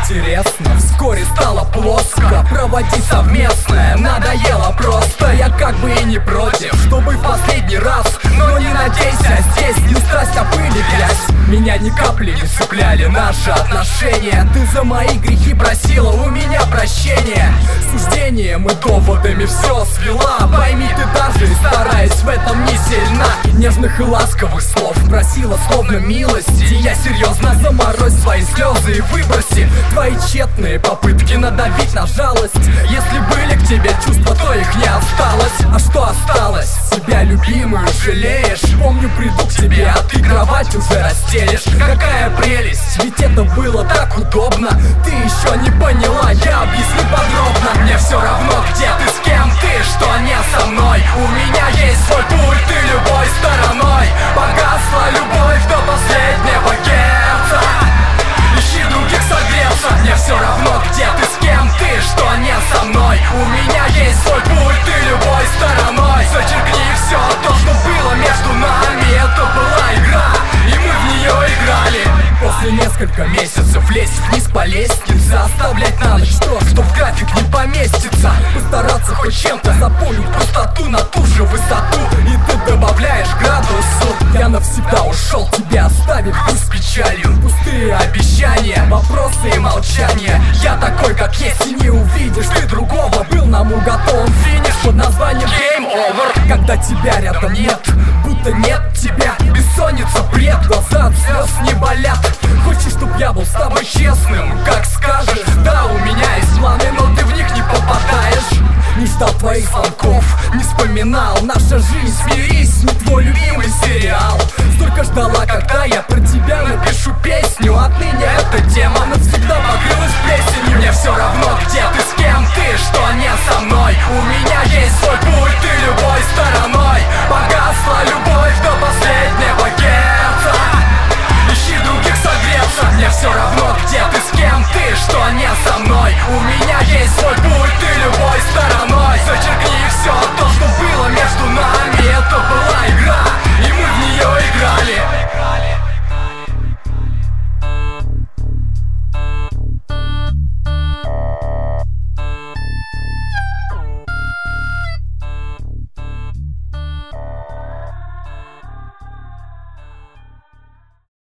интересно, вскоре стало плоско. Проводить совместное надоело просто. Я как бы и не против, чтобы в последний раз. Но не надейся, здесь не страсть, а пыль и грязь. Меня ни капли не цепляли наши отношения. Ты за мои грехи просила у меня прощения. Суждением и доводами все свела. Пойми, ты даже стараясь в этом не сильна. Нежных и ласковых слов просила словно милости. Я серьезно, заморозь свои слезы и выброси твои тщетные попытки надавить на жалость. Если были к тебе чувства, то их не осталось. А что осталось? Себя любимую жалеешь? Помню, приду к тебе, а ты кровать уже расстелишь. Какая прелесть, ведь это было так удобно. Ты еще не поняла, я объясню подробно. Мне все равно, где ты, с кем ты, что не со мной. У меня есть свой путь, ты любой стороной. Погасла любовь до последнего герца. Ищи других согреться. Мне все равно, где ты, с кем ты, что не со мной. У меня есть свой путь, ты любой стороной. Зачеркни все то, что было между нами. Это была игра, и мы в нее играли. После нескольких месяцев лезть вниз по лестнице, оставлять на ночь то, что в график не поместится. Постараться хоть чем-то заполнить пустоту на ту же высоту. И ты добавляешь градусу. Я навсегда ушел, тебя оставив груз с печалью. Пустые обещания, вопросы и молчание. Я такой, как есть, и не увидишь ты другого. Был нам уготован финиш под названием Game Over. Когда тебя рядом нет, будто нет тебя. Бессонница, бред, глаза от слез не болят. Хочешь, чтоб я был с тобой честным, как скажешь. Да, у меня есть планы, но ты в них не попадаешь. Не ждал твоих звонков, не вспоминал. Наша жизнь, смирись, не твой любимый сериал. Столько ждала, когда я про тебя напишу песню. Отныне эта тема